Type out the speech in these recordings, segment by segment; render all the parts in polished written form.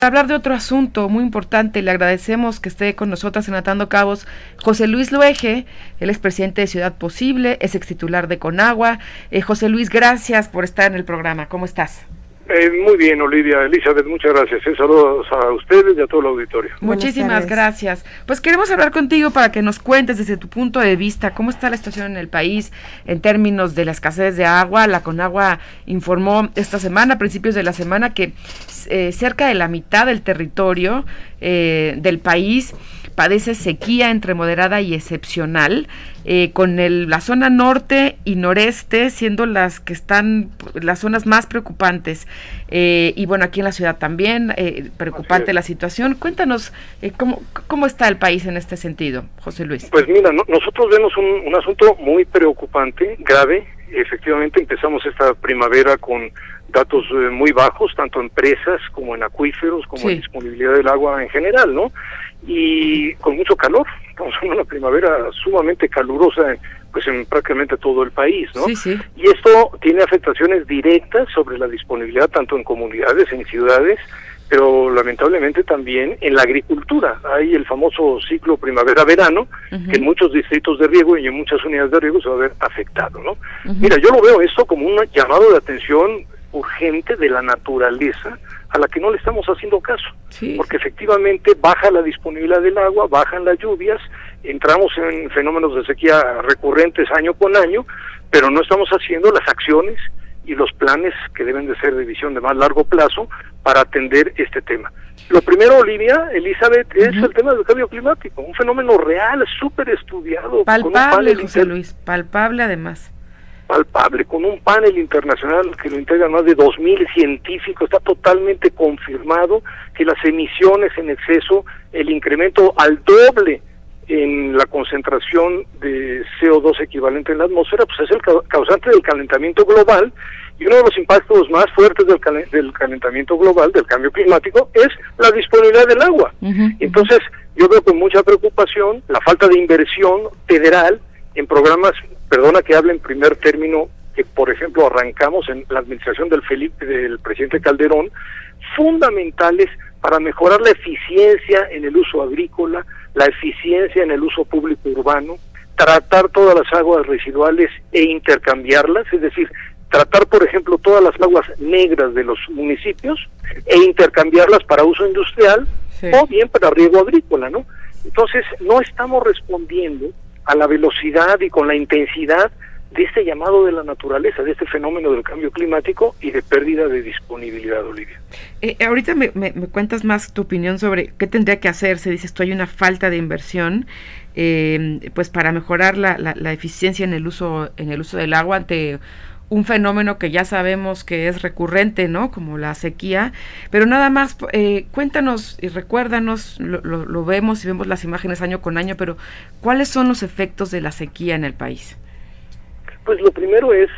Hablar de otro asunto muy importante, le agradecemos que esté con nosotras en Atando Cabos José Luis Luege, él es presidente de Ciudad Posible, es extitular de Conagua. José Luis, gracias por estar en el programa, ¿cómo estás? Muy bien, Olivia, Elizabeth, muchas gracias. Saludos a ustedes y a todo el auditorio. Muchísimas gracias. Pues queremos hablar contigo para que nos cuentes desde tu punto de vista cómo está la situación en el país en términos de la escasez de agua. La Conagua informó esta semana, a principios de la semana, que cerca de la mitad del territorio del país padece sequía entre moderada y excepcional, con la zona norte y noreste siendo las que están las zonas más preocupantes, y bueno, aquí en la ciudad también preocupante la situación. Cuéntanos cómo está el país en este sentido, José Luis. Pues mira, nosotros vemos un asunto muy preocupante, grave. Efectivamente empezamos esta primavera con datos muy bajos, tanto en presas como en acuíferos, como en disponibilidad del agua en general, ¿no? Y con mucho calor. Estamos en una primavera sumamente calurosa pues en prácticamente todo el país, ¿no? Y esto tiene afectaciones directas sobre la disponibilidad tanto en comunidades, en ciudades, pero lamentablemente también en la agricultura. Hay el famoso ciclo primavera-verano, que en muchos distritos de riego y en muchas unidades de riego se va a ver afectado, ¿no? Mira, yo lo veo esto como un llamado de atención urgente de la naturaleza a la que no le estamos haciendo caso, porque efectivamente baja la disponibilidad del agua, bajan las lluvias, entramos en fenómenos de sequía recurrentes año con año, pero no estamos haciendo las acciones y los planes que deben de ser de visión de más largo plazo para atender este tema. Lo primero, Olivia, Elizabeth, es el tema del cambio climático, un fenómeno real, súper estudiado. Palpable, José Luis, palpable además. Palpable, con un panel internacional que lo integran más de 2,000 científicos, está totalmente confirmado que las emisiones en exceso, el incremento al doble en la concentración de CO2 equivalente en la atmósfera, pues es el causante del calentamiento global, y uno de los impactos más fuertes del calentamiento global, del cambio climático, es la disponibilidad del agua. Entonces, yo veo con mucha preocupación la falta de inversión federal en programas, perdona que hable en primer término, que por ejemplo arrancamos en la administración del presidente Calderón, fundamentales para mejorar la eficiencia en el uso agrícola, la eficiencia en el uso público urbano, tratar todas las aguas residuales e intercambiarlas, es decir, tratar por ejemplo todas las aguas negras de los municipios e intercambiarlas para uso industrial o bien para riego agrícola, ¿no? Entonces no estamos respondiendo a la velocidad y con la intensidad de este llamado de la naturaleza, de este fenómeno del cambio climático y de pérdida de disponibilidad, Olivia. Ahorita me cuentas más tu opinión sobre qué tendría que hacerse. Dices tú, hay una falta de inversión pues para mejorar la eficiencia en el uso del agua ante un fenómeno que ya sabemos que es recurrente, ¿no? Como la sequía, pero nada más, cuéntanos y recuérdanos, lo vemos y vemos las imágenes año con año, pero ¿cuáles son los efectos de la sequía en el país? Pues lo primero es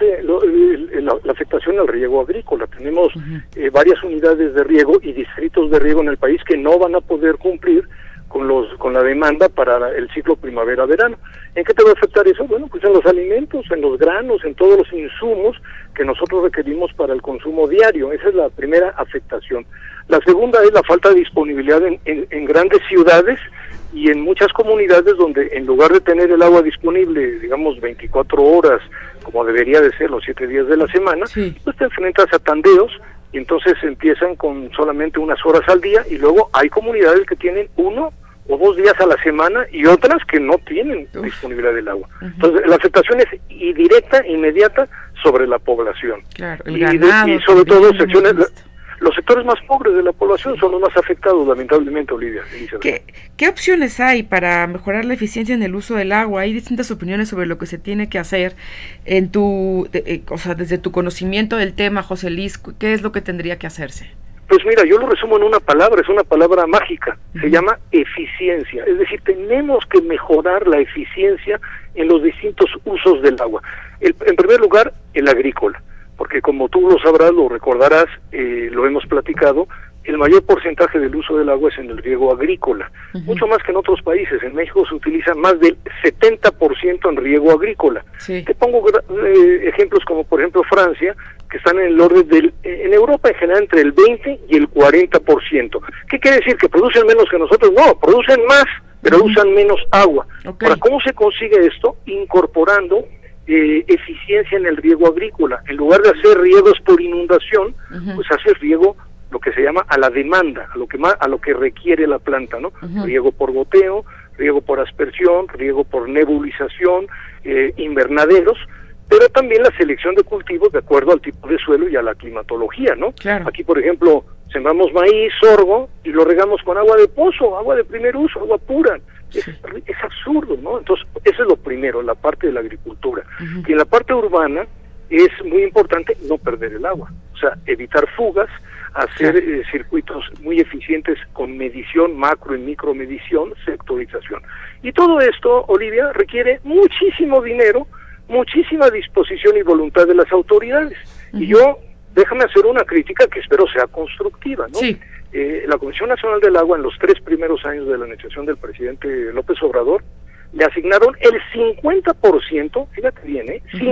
la afectación al riego agrícola. Tenemos varias unidades de riego y distritos de riego en el país que no van a poder cumplir con la demanda para el ciclo primavera-verano. ¿En qué te va a afectar eso? Bueno, pues en los alimentos, en los granos, en todos los insumos que nosotros requerimos para el consumo diario. Esa es la primera afectación. La segunda es la falta de disponibilidad en grandes ciudades y en muchas comunidades donde en lugar de tener el agua disponible, digamos, 24 horas, como debería de ser los 7 días de la semana, pues te enfrentas a tandeos y entonces empiezan con solamente unas horas al día y luego hay comunidades que tienen 1 o 2 días a la semana y otras que no tienen disponibilidad del agua. Entonces la afectación es directa, inmediata sobre la población. Claro, el ganado, y sobre todo los sectores más pobres de la población son los más afectados, lamentablemente, Olivia. ¿Qué opciones hay para mejorar la eficiencia en el uso del agua? Hay distintas opiniones sobre lo que se tiene que hacer en desde tu conocimiento del tema, José Luis. ¿Qué es lo que tendría que hacerse? Pues mira, yo lo resumo en una palabra, es una palabra mágica, se llama eficiencia. Es decir, tenemos que mejorar la eficiencia en los distintos usos del agua. En primer lugar, el agrícola, porque como tú lo sabrás, lo recordarás, lo hemos platicado, el mayor porcentaje del uso del agua es en el riego agrícola, mucho más que en otros países. En México se utiliza más del 70% en riego agrícola. Te pongo ejemplos como por ejemplo Francia, que están en el orden en Europa en general entre el 20 y el 40%. ¿Qué quiere decir? ¿Que producen menos que nosotros? No, producen más, pero usan menos agua. Okay. Ahora, ¿cómo se consigue esto? Incorporando eficiencia en el riego agrícola. En lugar de hacer riegos por inundación, pues hace riego lo que se llama a la demanda, a lo que requiere la planta, ¿no? Riego por goteo, riego por aspersión, riego por nebulización, invernaderos, pero también la selección de cultivos de acuerdo al tipo de suelo y a la climatología, ¿no? Claro. Aquí, por ejemplo, sembramos maíz, sorgo, y lo regamos con agua de pozo, agua de primer uso, agua pura. Sí. Es absurdo, ¿no? Entonces, eso es lo primero, la parte de la agricultura. Y en la parte urbana es muy importante no perder el agua, o sea, evitar fugas, hacer circuitos muy eficientes con medición, macro y micromedición, sectorización. Y todo esto, Olivia, requiere muchísimo dinero, muchísima disposición y voluntad de las autoridades. Y yo, déjame hacer una crítica que espero sea constructiva, ¿no? Sí. La Comisión Nacional del Agua, en los 3 primeros años de la administración del presidente López Obrador, le asignaron el 50%, fíjate bien,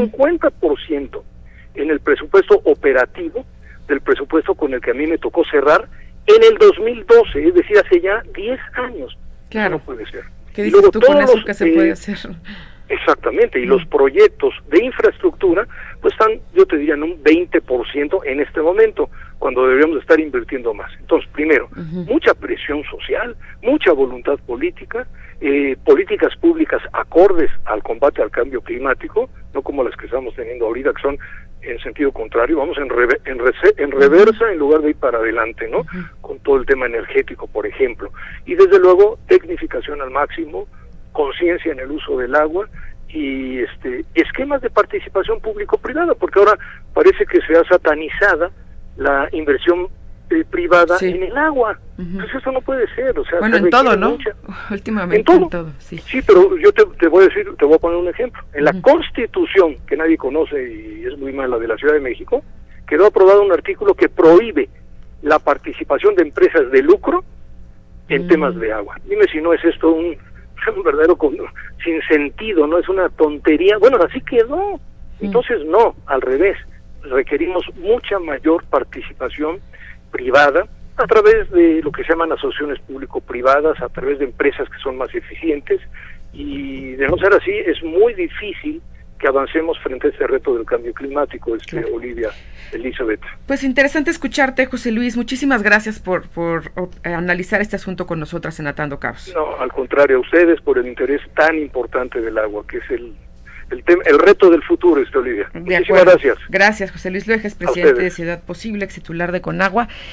50% en el presupuesto operativo del presupuesto con el que a mí me tocó cerrar en el 2012, es decir, hace ya 10 años. Claro. Eso no puede ser. ¿Qué dices tú con eso que se puede hacer? Exactamente, y los proyectos de infraestructura pues están, yo te diría, en un 20% en este momento, cuando deberíamos estar invirtiendo más. Entonces, primero, mucha presión social, mucha voluntad política, políticas públicas acordes al combate al cambio climático, no como las que estamos teniendo ahorita, que son en sentido contrario, vamos en reversa en lugar de ir para adelante, ¿no? Con todo el tema energético, por ejemplo. Y desde luego, tecnificación al máximo, conciencia en el uso del agua y esquemas de participación público-privada, porque ahora parece que se ha satanizada la inversión privada en el agua. Entonces eso no puede ser, o sea, bueno, en todo, ¿no? Últimamente en todo, sí. Sí, pero yo te voy a decir, te voy a poner un ejemplo. En la Constitución, que nadie conoce y es muy mala, de la Ciudad de México, quedó aprobado un artículo que prohíbe la participación de empresas de lucro en temas de agua. Dime si no es esto un verdadero sin sentido, no es una tontería. Bueno, así quedó. Entonces no, al revés, requerimos mucha mayor participación privada a través de lo que se llaman asociaciones público-privadas, a través de empresas que son más eficientes, y de no ser así es muy difícil que avancemos frente a este reto del cambio climático, Olivia, Elizabeth. Pues interesante escucharte, José Luis. Muchísimas gracias por analizar este asunto con nosotras en Atando Cabos. No, al contrario, a ustedes por el interés tan importante del agua, que es el reto del futuro, Olivia. Muchísimas gracias. Gracias, José Luis Lueges, presidente de Ciudad Posible, ex titular de Conagua.